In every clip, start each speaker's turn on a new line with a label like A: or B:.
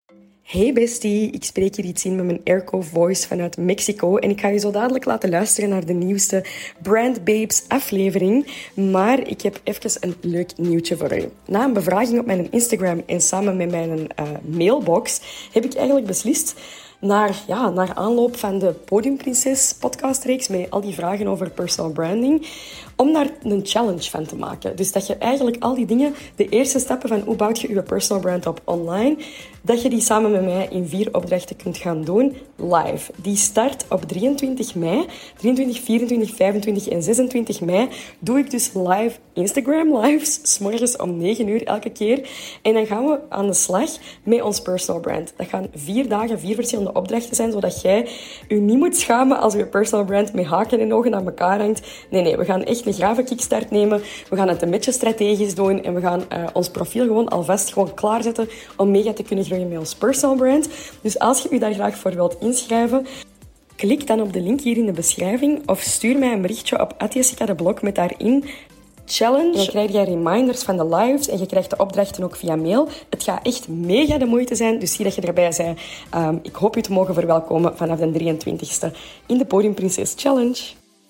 A: Hey bestie, ik spreek hier iets in met mijn airco voice vanuit Mexico en ik ga je zo dadelijk laten luisteren naar de nieuwste Brand Babes aflevering. Maar ik heb even een leuk nieuwtje voor u. Na een bevraging op mijn Instagram en samen met mijn mailbox heb ik eigenlijk beslist naar aanloop van de Podiumprinses podcastreeks met al die vragen over personal branding, om daar een challenge van te maken. Dus dat je eigenlijk al die dingen, de eerste stappen van hoe bouw je je personal brand op online, dat je die samen met mij in 4 opdrachten kunt gaan doen live. Die start op 23 mei. 23, 24, 25 en 26 mei doe ik dus live Instagram lives, 's morgens om 9 uur elke keer. En dan gaan we aan de slag met ons personal brand. Dat gaan 4 dagen, 4 verschillende opdrachten zijn, zodat jij je niet moet schamen als je personal brand met haken en ogen aan elkaar hangt. Nee, we gaan echt een grave kickstart nemen. We gaan het een beetje strategisch doen en we gaan ons profiel gewoon alvast klaarzetten om mega te kunnen groeien met ons personal brand. Dus als je je daar graag voor wilt inschrijven, klik dan op de link hier in de beschrijving of stuur mij een berichtje op @jessica_de_blog met daarin challenge. Dan krijg je reminders van de lives en je krijgt de opdrachten ook via mail. Het gaat echt mega de moeite zijn, dus zie dat je erbij bent. Ik hoop je te mogen verwelkomen vanaf de 23e in de Podiumprinses Challenge.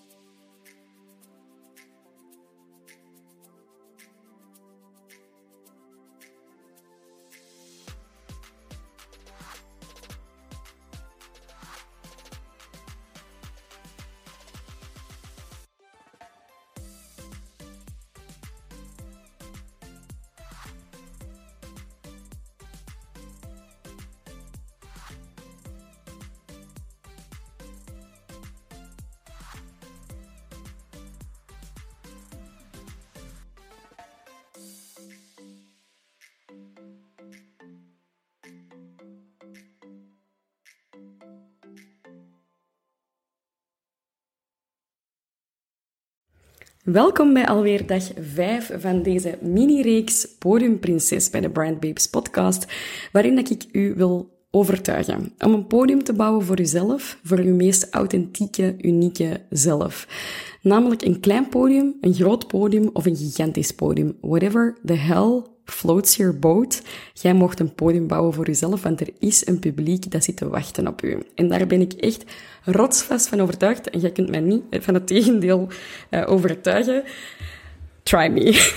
A: Welkom bij alweer dag 5 van deze mini-reeks Podiumprinses bij de Brand Babes podcast, waarin ik u wil overtuigen om een podium te bouwen voor uzelf, voor uw meest authentieke, unieke zelf. Namelijk een klein podium, een groot podium of een gigantisch podium. Whatever the hell floats your boat. Jij mocht een podium bouwen voor uzelf, want er is een publiek dat zit te wachten op u. En daar ben ik echt rotsvast van overtuigd. En jij kunt mij niet van het tegendeel overtuigen. Try me.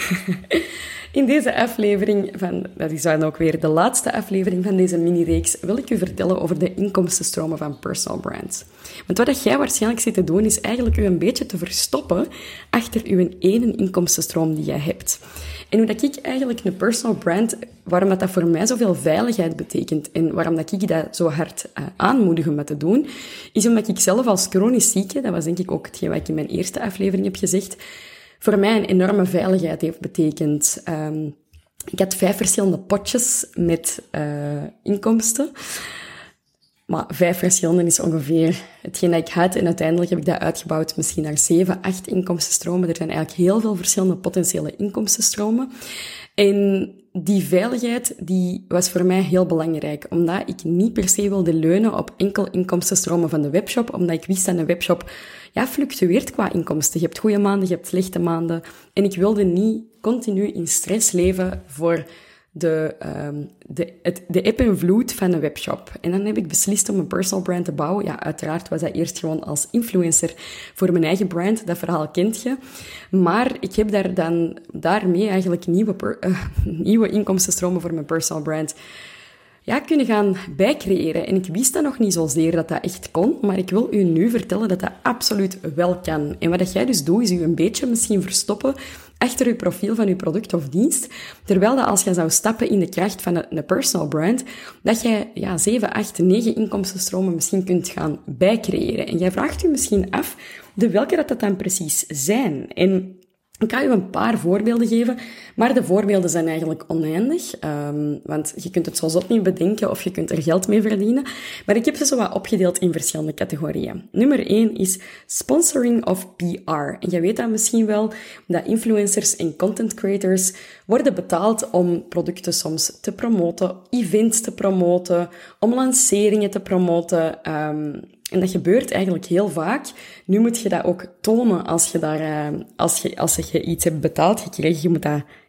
A: In deze aflevering dat is dan ook weer de laatste aflevering van deze mini-reeks, wil ik u vertellen over de inkomstenstromen van personal brands. Want wat jij waarschijnlijk zit te doen, is eigenlijk u een beetje te verstoppen achter uw ene inkomstenstroom die jij hebt. En hoe dat ik eigenlijk een personal brand, waarom dat voor mij zoveel veiligheid betekent en waarom dat ik dat zo hard aanmoedig om dat te doen, is omdat ik zelf als chronisch zieke, dat was denk ik ook hetgeen wat ik in mijn eerste aflevering heb gezegd, voor mij een enorme veiligheid heeft betekend. Ik had 5 verschillende potjes met inkomsten. Maar 5 verschillende is ongeveer hetgeen dat ik had. En uiteindelijk heb ik dat uitgebouwd misschien naar 7, 8 inkomstenstromen. Er zijn eigenlijk heel veel verschillende potentiële inkomstenstromen. En die veiligheid die was voor mij heel belangrijk. Omdat ik niet per se wilde leunen op enkel inkomstenstromen van de webshop. Omdat ik wist dat een webshop fluctueert qua inkomsten. Je hebt goede maanden, je hebt slechte maanden. En ik wilde niet continu in stress leven voor de eb en vloed van een webshop. En dan heb ik beslist om een personal brand te bouwen. Ja, uiteraard was dat eerst gewoon als influencer voor mijn eigen brand. Dat verhaal kent je. Maar ik heb daarmee eigenlijk nieuwe inkomstenstromen voor mijn personal brand kunnen gaan bijcreëren. En ik wist dat nog niet zozeer dat dat echt kon, maar ik wil u nu vertellen dat dat absoluut wel kan. En wat jij dus doet, is u een beetje misschien verstoppen achter uw profiel van uw product of dienst, terwijl dat als je zou stappen in de kracht van een personal brand, dat jij 7, 8, 9 inkomstenstromen misschien kunt gaan bijcreëren. En jij vraagt u misschien af welke dat dan precies zijn. En ik ga u een paar voorbeelden geven, maar de voorbeelden zijn eigenlijk oneindig, want je kunt het zo zot niet bedenken of je kunt er geld mee verdienen. Maar ik heb ze zo wat opgedeeld in verschillende categorieën. Nummer 1 is sponsoring of PR. En jij weet dat misschien wel, dat influencers en content creators worden betaald om producten soms te promoten, events te promoten, om lanceringen te promoten. En dat gebeurt eigenlijk heel vaak. Nu moet je dat ook tonen als je iets hebt betaald gekregen. Je moet dat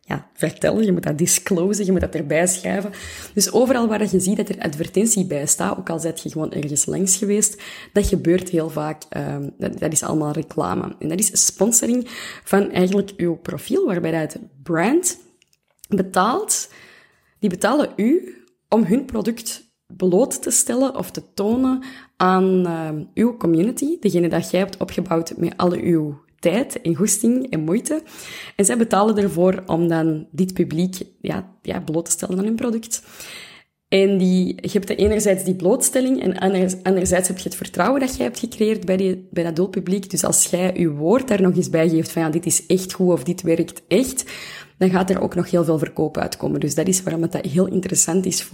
A: vertellen, je moet dat disclosen, je moet dat erbij schrijven. Dus overal waar je ziet dat er advertentie bij staat, ook al zet je gewoon ergens langs geweest, dat gebeurt heel vaak, dat is allemaal reclame. En dat is sponsoring van eigenlijk uw profiel, waarbij dat brand betaalt, die betalen u om hun product bloot te stellen of te tonen aan uw community, degene dat jij hebt opgebouwd met alle uw tijd en goesting en moeite. En zij betalen ervoor om dan dit publiek bloot te stellen aan hun product. En je hebt enerzijds die blootstelling en anderzijds heb je het vertrouwen dat jij hebt gecreëerd bij dat doelpubliek. Dus als jij je woord daar nog eens bij geeft van dit is echt goed of dit werkt echt, dan gaat er ook nog heel veel verkoop uitkomen. Dus dat is waarom het heel interessant is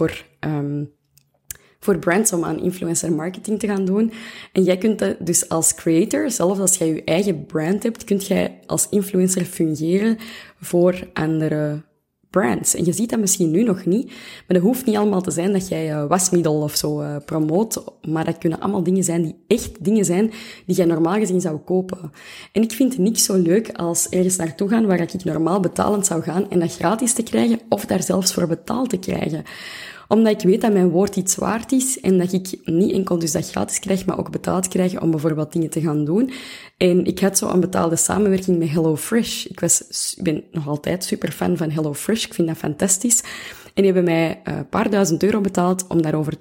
A: voor brands om aan influencer marketing te gaan doen. En jij kunt dat dus als creator, zelfs als jij je eigen brand hebt, kunt jij als influencer fungeren voor andere brands. En je ziet dat misschien nu nog niet, maar dat hoeft niet allemaal te zijn dat jij wasmiddel of zo promoot, maar dat kunnen allemaal dingen zijn die echt dingen zijn die jij normaal gezien zou kopen. En ik vind niks zo leuk als ergens naartoe gaan waar ik normaal betalend zou gaan en dat gratis te krijgen of daar zelfs voor betaald te krijgen. Omdat ik weet dat mijn woord iets waard is en dat ik niet enkel dus dat gratis krijg, maar ook betaald krijg om bijvoorbeeld dingen te gaan doen. En ik had zo een betaalde samenwerking met HelloFresh. Ik ben nog altijd super fan van HelloFresh. Ik vind dat fantastisch. En die hebben mij een paar duizend euro betaald om daarover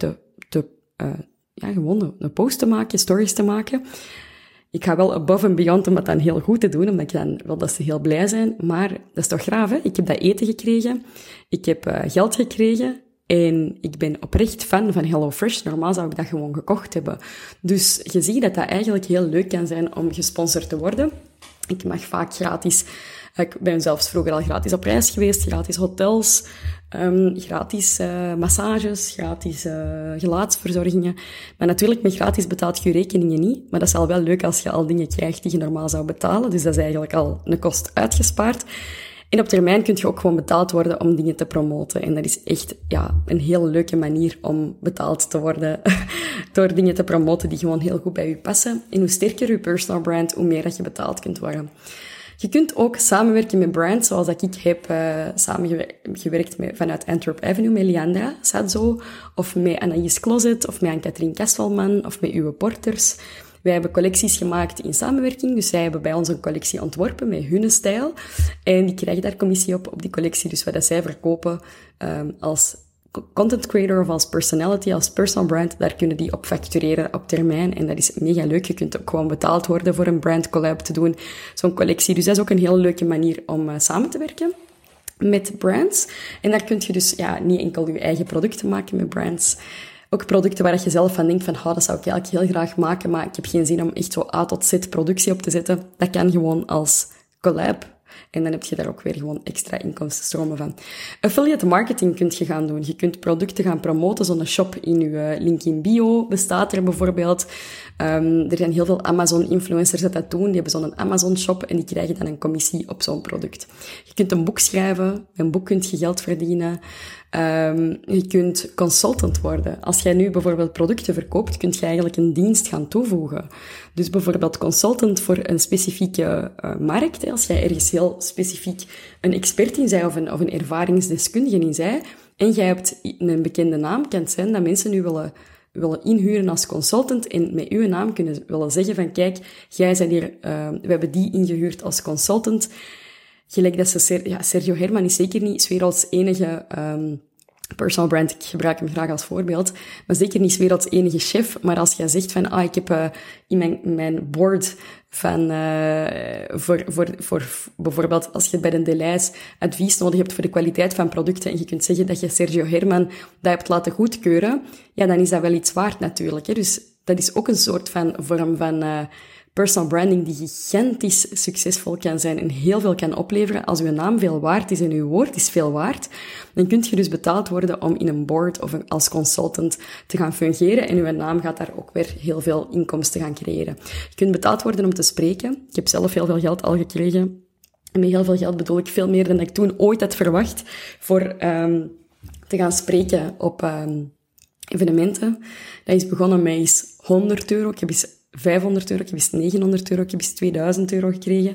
A: gewoon een post te maken, stories te maken. Ik ga wel above and beyond om dat dan heel goed te doen, omdat ik dan wil dat ze heel blij zijn. Maar dat is toch graaf, hè? Ik heb dat eten gekregen. Ik heb geld gekregen. En ik ben oprecht fan van HelloFresh. Normaal zou ik dat gewoon gekocht hebben. Dus je ziet dat dat eigenlijk heel leuk kan zijn om gesponsord te worden. Ik mag vaak gratis... Ik ben zelfs vroeger al gratis op reis geweest. Gratis hotels, gratis massages, gratis gelaatsverzorgingen. Maar natuurlijk, met gratis betaalt je rekeningen niet. Maar dat is al wel leuk als je al dingen krijgt die je normaal zou betalen. Dus dat is eigenlijk al een kost uitgespaard. En op termijn kun je ook gewoon betaald worden om dingen te promoten. En dat is echt een heel leuke manier om betaald te worden door dingen te promoten die gewoon heel goed bij je passen. En hoe sterker je personal brand, hoe meer dat je betaald kunt worden. Je kunt ook samenwerken met brands, zoals dat ik heb samengewerkt vanuit Antwerp Avenue met Leandra Sadzo, of met Anaïs Closet, of met Anne-Katrien Kastelman, of met Uwe Porters. Wij hebben collecties gemaakt in samenwerking, dus zij hebben bij ons een collectie ontworpen met hun stijl. En die krijgen daar commissie op die collectie. Dus wat zij verkopen als content creator of als personality, als personal brand, daar kunnen die op factureren op termijn. En dat is mega leuk. Je kunt ook gewoon betaald worden voor een brand collab te doen, zo'n collectie. Dus dat is ook een heel leuke manier om samen te werken met brands. En daar kun je dus niet enkel je eigen producten maken met brands. Ook producten waar je zelf van denkt van, dat zou ik eigenlijk heel graag maken, maar ik heb geen zin om echt zo A tot Z productie op te zetten. Dat kan gewoon als collab. En dan heb je daar ook weer gewoon extra inkomstenstromen van. Affiliate marketing kun je gaan doen. Je kunt producten gaan promoten. Zo'n shop in je link in bio bestaat er bijvoorbeeld. Er zijn heel veel Amazon-influencers dat doen. Die hebben zo'n Amazon-shop en die krijgen dan een commissie op zo'n product. Je kunt een boek schrijven. Een boek kunt je geld verdienen. Je kunt consultant worden. Als jij nu bijvoorbeeld producten verkoopt, kun je eigenlijk een dienst gaan toevoegen. Dus bijvoorbeeld consultant voor een specifieke markt. Als jij ergens heel specifiek een expert in zij of een ervaringsdeskundige in zij, en jij hebt een bekende naam, kan het zijn dat mensen nu willen inhuren als consultant en met uw naam kunnen willen zeggen van kijk, jij bent hier, we hebben die ingehuurd als consultant. Gelijk dat Sergio Herman is zeker niet 's werelds enige personal brand, ik gebruik hem graag als voorbeeld, maar zeker niet 's werelds enige chef. Maar als jij zegt van, ik heb in mijn board van, voor bijvoorbeeld als je bij een Deleuze advies nodig hebt voor de kwaliteit van producten en je kunt zeggen dat je Sergio Herman dat hebt laten goedkeuren, dan is dat wel iets waard natuurlijk. Hè? Dus dat is ook een soort van vorm van personal branding die gigantisch succesvol kan zijn en heel veel kan opleveren. Als uw naam veel waard is en uw woord is veel waard, dan kunt je dus betaald worden om in een board of als consultant te gaan fungeren en uw naam gaat daar ook weer heel veel inkomsten gaan creëren. Je kunt betaald worden om te spreken. Ik heb zelf heel veel geld al gekregen. En met heel veel geld bedoel ik veel meer dan ik toen ooit had verwacht voor te gaan spreken op evenementen. Dat is begonnen met eens €100. Ik heb eens €500, ik heb eens €900, ik heb eens €2000 gekregen.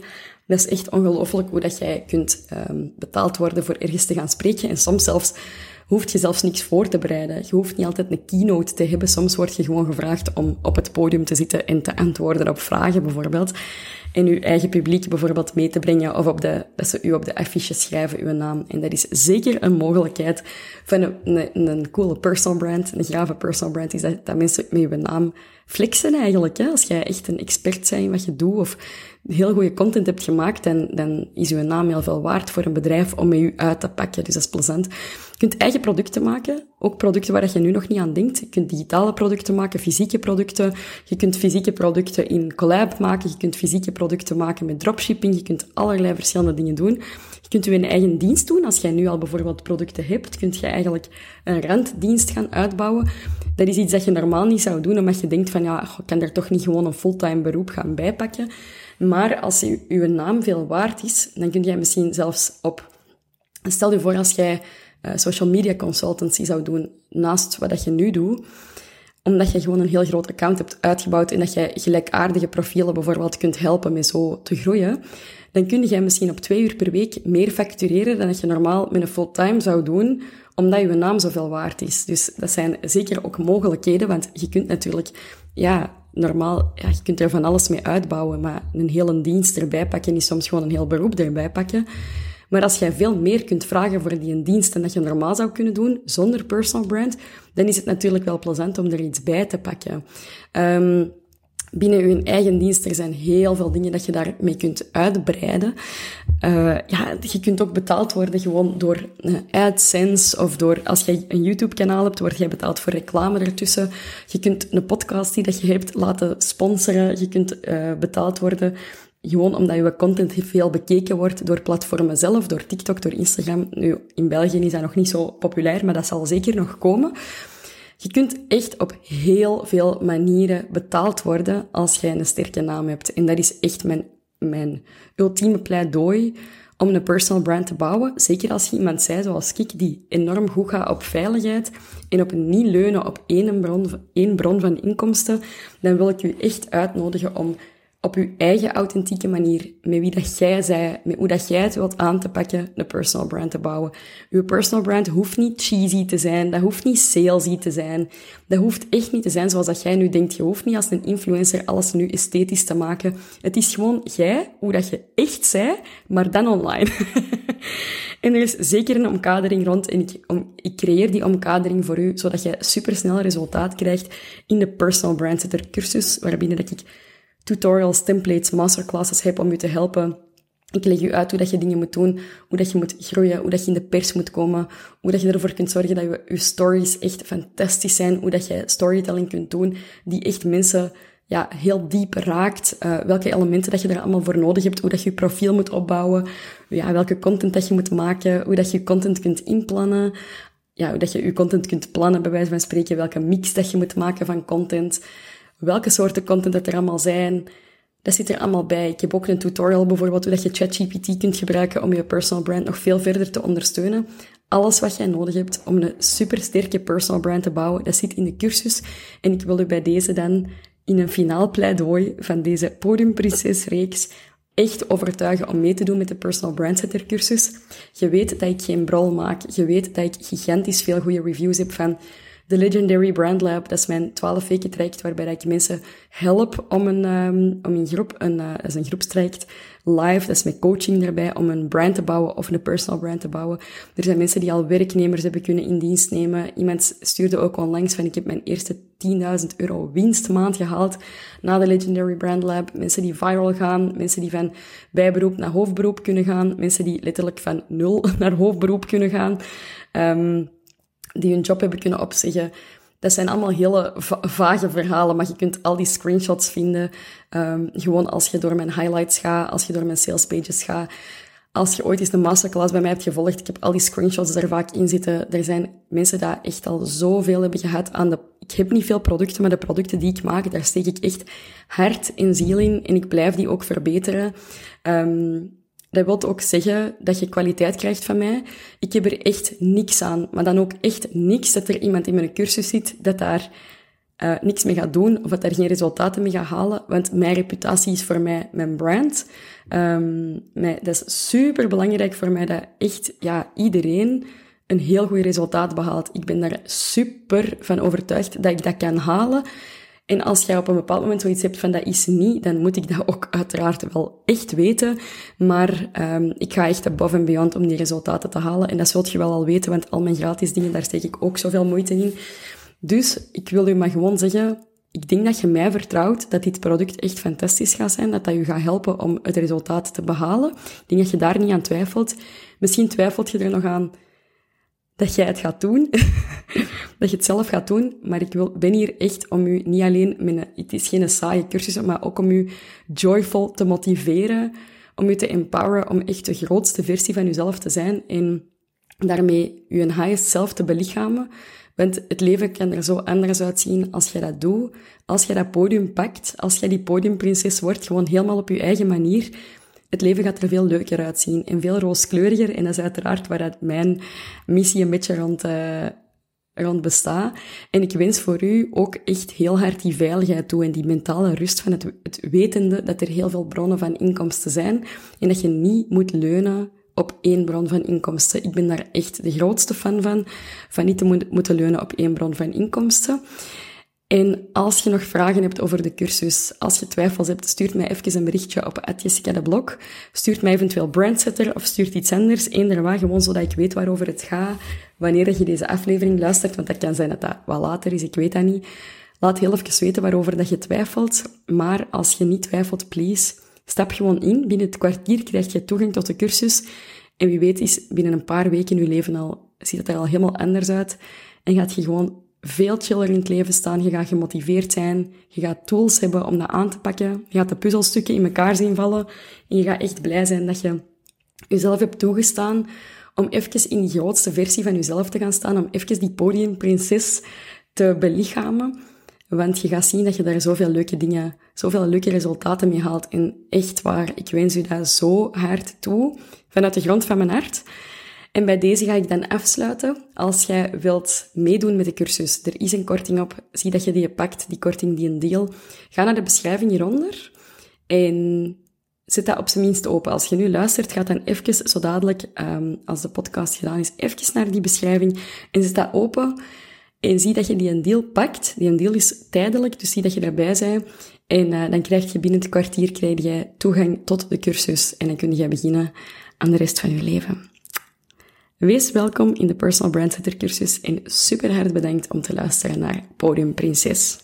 A: Dat is echt ongelooflijk hoe dat jij kunt betaald worden voor ergens te gaan spreken. En soms hoef je zelfs niks voor te bereiden. Je hoeft niet altijd een keynote te hebben. Soms word je gewoon gevraagd om op het podium te zitten en te antwoorden op vragen bijvoorbeeld. En je eigen publiek bijvoorbeeld mee te brengen of dat ze u op de affiches schrijven, uw naam. En dat is zeker een mogelijkheid van een coole personal brand, een grave personal brand, is dat mensen met uw naam flexen eigenlijk. Hè? Als jij echt een expert bent in wat je doet of heel goede content hebt gemaakt, dan is uw naam heel veel waard voor een bedrijf om met u uit te pakken. Dus dat is plezant. Je kunt eigen producten maken, ook producten waar je nu nog niet aan denkt. Je kunt digitale producten maken, fysieke producten. Je kunt fysieke producten in collab maken. Je kunt fysieke producten maken met dropshipping. Je kunt allerlei verschillende dingen doen. Je kunt je eigen dienst doen. Als jij nu al bijvoorbeeld producten hebt, kun je eigenlijk een randdienst gaan uitbouwen. Dat is iets dat je normaal niet zou doen, omdat je denkt van, ja, ik kan er toch niet gewoon een fulltime beroep gaan bijpakken. Maar als uw naam veel waard is, dan kun jij misschien zelfs stel je voor als jij social media consultancy zou doen naast wat je nu doet, omdat je gewoon een heel groot account hebt uitgebouwd en dat jij gelijkaardige profielen bijvoorbeeld kunt helpen met zo te groeien, dan kun je misschien op 2 uur per week meer factureren dan dat je normaal met een fulltime zou doen, omdat je naam zoveel waard is. Dus dat zijn zeker ook mogelijkheden, want je kunt natuurlijk, normaal, je kunt er van alles mee uitbouwen, maar een hele dienst erbij pakken is soms gewoon een heel beroep erbij pakken. Maar als jij veel meer kunt vragen voor die dienst dan dat je normaal zou kunnen doen, zonder personal brand, dan is het natuurlijk wel plezant om er iets bij te pakken. Binnen je eigen dienst, er zijn heel veel dingen dat je daarmee kunt uitbreiden. Je kunt ook betaald worden gewoon door AdSense of door, als jij een YouTube-kanaal hebt, word jij betaald voor reclame ertussen. Je kunt een podcast die dat je hebt laten sponsoren. Je kunt betaald worden gewoon omdat je content veel bekeken wordt door platformen zelf, door TikTok, door Instagram. Nu, in België is dat nog niet zo populair, maar dat zal zeker nog komen. Je kunt echt op heel veel manieren betaald worden als jij een sterke naam hebt. En dat is echt mijn ultieme pleidooi om een personal brand te bouwen. Zeker als je iemand bent zoals ik, die enorm goed gaat op veiligheid en op niet leunen op één bron van inkomsten, dan wil ik u echt uitnodigen om op uw eigen authentieke manier, met wie dat jij zij, met hoe dat jij het wilt aan te pakken, een personal brand te bouwen. Uw personal brand hoeft niet cheesy te zijn, dat hoeft niet salesy te zijn, dat hoeft echt niet te zijn zoals dat jij nu denkt. Je hoeft niet als een influencer alles nu esthetisch te maken. Het is gewoon jij, hoe dat je echt zij, maar dan online. En er is zeker een omkadering rond en ik creëer die omkadering voor u, zodat jij supersnel resultaat krijgt in de Personal Brand Setter cursus, waarbinnen dat ik tutorials, templates, masterclasses heb om je te helpen. Ik leg je uit hoe dat je dingen moet doen, hoe dat je moet groeien, hoe dat je in de pers moet komen, hoe dat je ervoor kunt zorgen dat je stories echt fantastisch zijn, hoe dat je storytelling kunt doen die echt mensen heel diep raakt, welke elementen dat je er allemaal voor nodig hebt, hoe dat je je profiel moet opbouwen, welke content dat je moet maken, hoe dat je je content kunt inplannen, hoe dat je je content kunt plannen, bij wijze van spreken, welke mix dat je moet maken van content, welke soorten content dat er allemaal zijn. Dat zit er allemaal bij. Ik heb ook een tutorial bijvoorbeeld hoe dat je ChatGPT kunt gebruiken om je personal brand nog veel verder te ondersteunen. Alles wat jij nodig hebt om een supersterke personal brand te bouwen, dat zit in de cursus. En ik wil u bij deze dan in een finaal pleidooi van deze Podiumprinses-reeks echt overtuigen om mee te doen met de Personal Brand Setter cursus. Je weet dat ik geen brol maak. Je weet dat ik gigantisch veel goede reviews heb van de Legendary Brand Lab. Dat is mijn 12 weken traject waarbij ik mensen help om in groep, dat is een groepstraject, live, dat is met coaching erbij, om een brand te bouwen of een personal brand te bouwen. Er zijn mensen die al werknemers hebben kunnen in dienst nemen. Iemand stuurde ook onlangs van, ik heb mijn eerste €10.000 winstmaand gehaald na de Legendary Brand Lab. Mensen die viral gaan, mensen die van bijberoep naar hoofdberoep kunnen gaan, mensen die letterlijk van 0 naar hoofdberoep kunnen gaan, die hun job hebben kunnen opzeggen. Dat zijn allemaal hele vage verhalen, maar je kunt al die screenshots vinden. Gewoon als je door mijn highlights gaat, als je door mijn salespages gaat. Als je ooit eens een masterclass bij mij hebt gevolgd, ik heb al die screenshots er vaak in zitten. Er zijn mensen die echt al zoveel hebben gehad aan ik heb niet veel producten, maar de producten die ik maak, daar steek ik echt hart en ziel in en ik blijf die ook verbeteren. Dat wil ook zeggen dat je kwaliteit krijgt van mij. Ik heb er echt niks aan, maar dan ook echt niks dat er iemand in mijn cursus zit dat daar niks mee gaat doen of dat daar geen resultaten mee gaat halen. Want mijn reputatie is voor mij mijn brand. Dat is super belangrijk voor mij dat echt iedereen een heel goed resultaat behaalt. Ik ben daar super van overtuigd dat ik dat kan halen. En als jij op een bepaald moment zoiets hebt van dat is niet, dan moet ik dat ook uiteraard wel echt weten. Maar ik ga echt above and beyond om die resultaten te halen. En dat zult je wel al weten, want al mijn gratis dingen, daar steek ik ook zoveel moeite in. Dus ik wil u maar gewoon zeggen, ik denk dat je mij vertrouwt dat dit product echt fantastisch gaat zijn, dat je gaat helpen om het resultaat te behalen. Ik denk dat je daar niet aan twijfelt. Misschien twijfelt je er nog aan dat jij het gaat doen, dat je het zelf gaat doen, maar ik ben hier echt om u niet alleen, het is geen saaie cursus, maar ook om u joyful te motiveren, om u te empoweren, om echt de grootste versie van uzelf te zijn en daarmee uw highest self te belichamen. Want het leven kan er zo anders uitzien als je dat doet. Als je dat podium pakt, als je die podiumprinses wordt, gewoon helemaal op je eigen manier. Het leven gaat er veel leuker uitzien en veel rooskleuriger. En dat is uiteraard waar dat mijn missie een beetje rond bestaat. En ik wens voor u ook echt heel hard die veiligheid toe en die mentale rust van het wetende dat er heel veel bronnen van inkomsten zijn. En dat je niet moet leunen op één bron van inkomsten. Ik ben daar echt de grootste fan van niet te moeten leunen op één bron van inkomsten. En als je nog vragen hebt over de cursus, als je twijfels hebt, stuurt mij even een berichtje op @jessica_de_blok. Stuurt mij eventueel Brandsetter of stuurt iets anders. Eender wat, gewoon zodat ik weet waarover het gaat, wanneer je deze aflevering luistert, want dat kan zijn dat dat wat later is, ik weet dat niet. Laat heel even weten waarover dat je twijfelt, maar als je niet twijfelt, please, stap gewoon in. Binnen het kwartier krijg je toegang tot de cursus. En wie weet is binnen een paar weken in je leven ziet het er al helemaal anders uit. En gaat je gewoon veel chiller in het leven staan. Je gaat gemotiveerd zijn. Je gaat tools hebben om dat aan te pakken. Je gaat de puzzelstukken in elkaar zien vallen. En je gaat echt blij zijn dat je jezelf hebt toegestaan om even in die grootste versie van jezelf te gaan staan. Om even die podiumprinses te belichamen. Want je gaat zien dat je daar zoveel leuke dingen, zoveel leuke resultaten mee haalt. En echt waar, ik wens u dat zo hard toe, vanuit de grond van mijn hart. En bij deze ga ik dan afsluiten. Als jij wilt meedoen met de cursus, er is een korting op. Zie dat je die pakt, die korting, die een deal. Ga naar de beschrijving hieronder en zet dat op zijn minst open. Als je nu luistert, ga dan even zo dadelijk, als de podcast gedaan is, even naar die beschrijving en zet dat open. En zie dat je die een deal pakt. Die een deal is tijdelijk, dus zie dat je daarbij bent. En dan krijg je binnen het kwartier toegang tot de cursus. En dan kun je beginnen aan de rest van je leven. Wees welkom in de Personal Brand Setter cursus. En super hard bedankt om te luisteren naar Podium Prinses.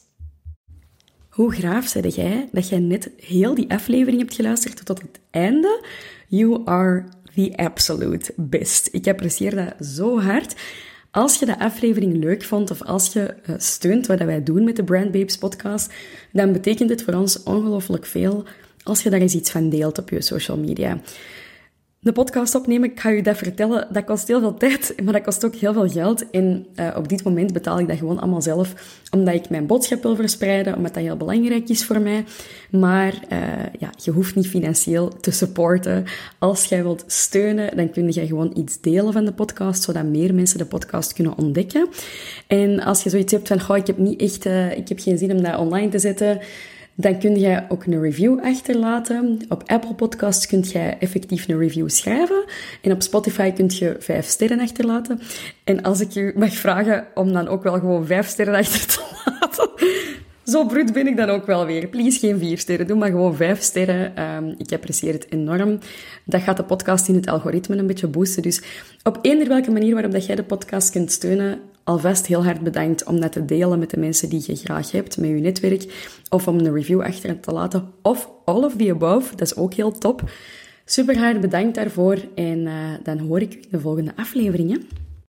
A: Hoe graaf zei jij dat jij net heel die aflevering hebt geluisterd tot het einde? You are the absolute best. Ik apprecieer dat zo hard. Als je de aflevering leuk vond of als je steunt wat wij doen met de Brand Babes podcast, dan betekent het voor ons ongelooflijk veel als je daar eens iets van deelt op je social media. De podcast opnemen, ik ga je dat vertellen, dat kost heel veel tijd, maar dat kost ook heel veel geld. En op dit moment betaal ik dat gewoon allemaal zelf, omdat ik mijn boodschap wil verspreiden, omdat dat heel belangrijk is voor mij. Maar je hoeft niet financieel te supporten. Als jij wilt steunen, dan kun je gewoon iets delen van de podcast, zodat meer mensen de podcast kunnen ontdekken. En als je zoiets hebt van, ik heb geen zin om dat online te zetten, dan kun je ook een review achterlaten. Op Apple Podcasts kun je effectief een review schrijven. En op Spotify kun je 5 sterren achterlaten. En als ik je mag vragen om dan ook wel gewoon 5 sterren achter te laten. Zo bruut ben ik dan ook wel weer. Please, geen 4 sterren. Doe maar gewoon 5 sterren. Ik apprecieer het enorm. Dat gaat de podcast in het algoritme een beetje boosten. Dus op eender welke manier waarop dat jij de podcast kunt steunen, alvast heel hard bedankt om dat te delen met de mensen die je graag hebt, met je netwerk, of om een review achter te laten, of all of the above, dat is ook heel top. Super hard bedankt daarvoor en dan hoor ik u in de volgende aflevering.